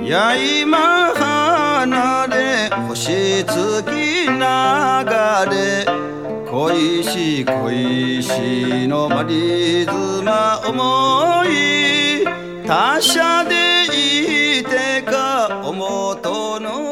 や今離れ星月流れ恋し恋しのまり妻思い他者でいてかおもとの